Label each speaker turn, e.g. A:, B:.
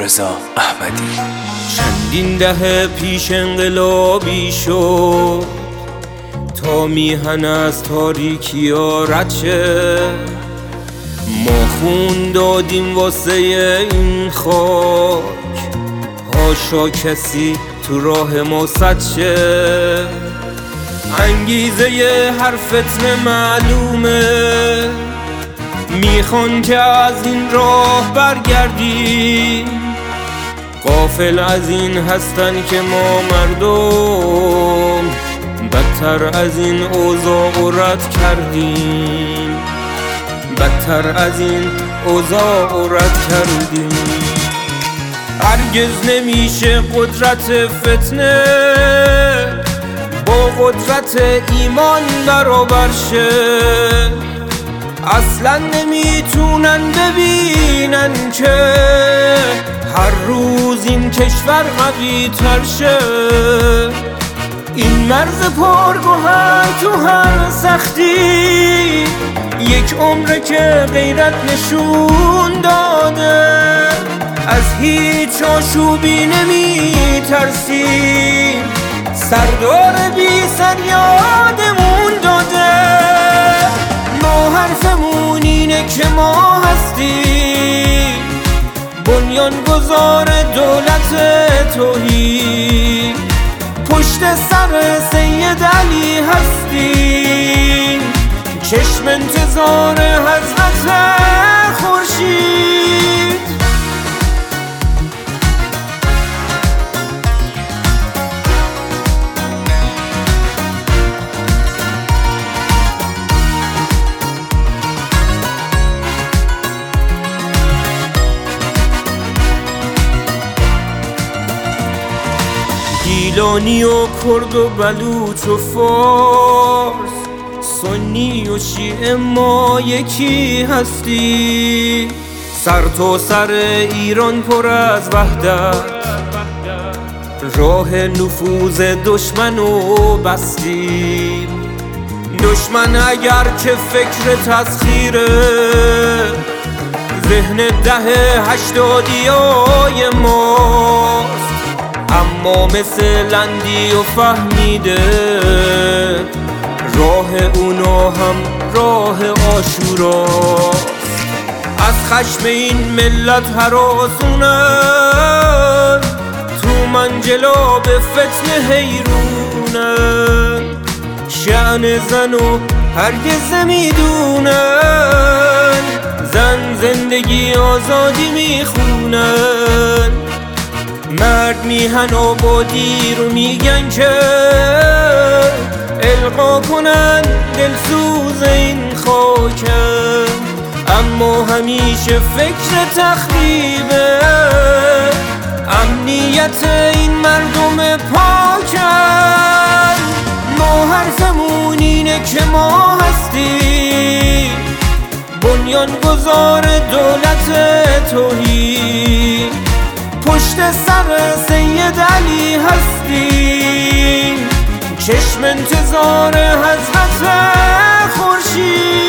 A: رضا احمدی.
B: چندین دهه پیش انقلابی شد تا میهن از تاریکی ها رد شه. ما خون دادیم واسه این خاک، هاشا کسی تو راه ما سد شه. انگیزه هر فتنه معلومه، میخوان که از این راه برگردیم. غافل از این هستن که ما مردم بدتر از این اوضاع رد کردیم، بدتر از این اوضاع رد کردیم. هرگز نمیشه قدرت فتنه با قدرت ایمان برابر شه. اصلا نمیتونن ببینن که هر روز این کشور قوی تر شه. این مرز پرگوهر تو هر سختی یک عمره که غیرت نشون داده. از هیچ آشوبی نمی ترسیم، سردار بی سر یادمون داده. ما حرفمون اینه که ما هستیم بنیانگذار دولت توحید. پشت سر سید علی هستیم، چشم انتظار حضرت خورشید. گیلانی و کرد و بلوچ و فارس، سنی و شیعه ما یکی هستی. سر تا سر ایران پر از وحدت، راه نفوذ دشمن و بستی. دشمن اگر که فکر تسخیره، ذهن دهه هشتادیای ماست. اما مثل لندی و فهمیده راه اونا هم راه عاشوراست. از خشم این ملت هراسونن، تو منجلا به فتنه حیرونن. شأن زن و هرگز نمیدونن، زن زندگی آزادی میخونن. مرد میهن آبادی رو میگن که القا کنن دلسوز این خاکم. اما همیشه فکر تخریبه امنیت این مردم پاکن. ما حرفمون اینه که ما هستیم بنیانگذار دولت توحید. پشت سر سید علی هستیم، چشم انتظار حضرت خورشید.